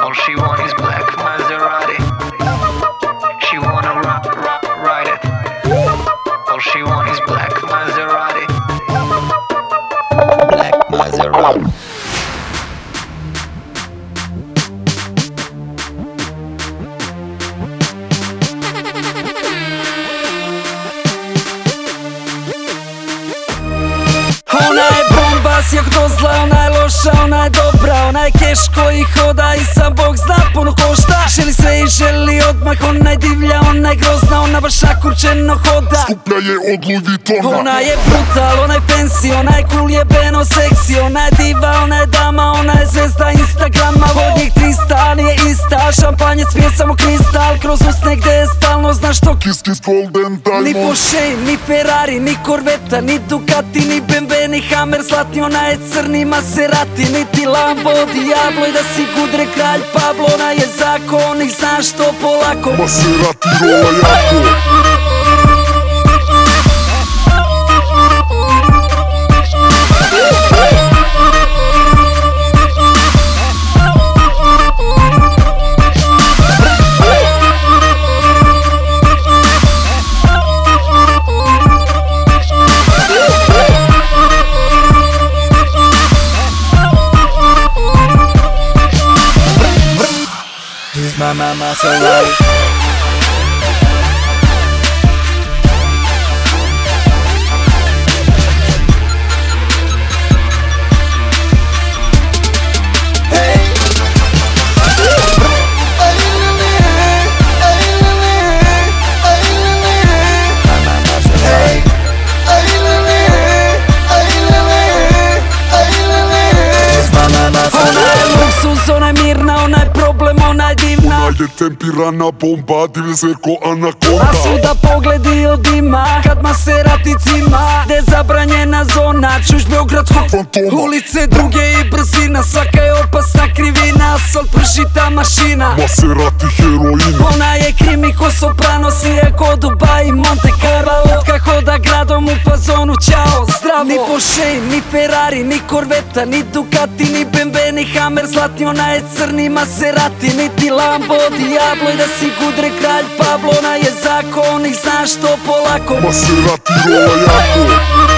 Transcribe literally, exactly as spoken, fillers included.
All she want is black Maserati. She wanna rock, rock, ride it. All she want is black Maserati. Black Maserati. Ona je bomba, sjak dozla, ona je loša, ona je dobra. Ona je keš koji hoda i sam Bog zna puno košta. Želi sve i želi odmah, ona je divlja, ona je grozna. Ona baš nakurčeno hoda, skuplja je od Louis Vuittona. Ona je brutal, ona je fancy, ona je cool, jebeno seksi. Ona je diva, ona je dama, ona je zvezda Instagrama. Od njih trista, nije ista, šampanjec pije samo kristal. Kroz usne gde je stalno, znaš što? Kiss kiss golden diamond. Ni Porsche, ni Ferrari, ni Corvetta, ni Ducati, ni B M W, ni Hammer zlatni. Ona je crni Maserati, niti Lambo Diablo. I da si Gudre kralj Pablo, ona je zakon i znaš što polako. Maserati rola jako. She's my mama, so right. Ona je mirna, ona je problem, ona je divna. Ona je tempirana bomba, divlje se ko anakonda. A svuda pogledi od ima, kad Maserati cima. Gde zabranjena zona, čuš beogradskog fantoma. Ulice druge i brzina, svaka je opasna krivina. Asfalt pršita mašina, Maserati heroina. ona je krimi ko Sopranos, je ko Dubai i Monte Carlo. Lotka hoda gradom u fazonu, ćao, zdravo. Ni Porsche, ni Ferrari, ni Corvetta, ni Ducati, ni B M W, ni Hammer zlatni. Ona je crni Maserati, niti Lambo Diablo. I da si Gudre kralj Pablo, ona je zakon i znaš što polako. Maserati rola jako.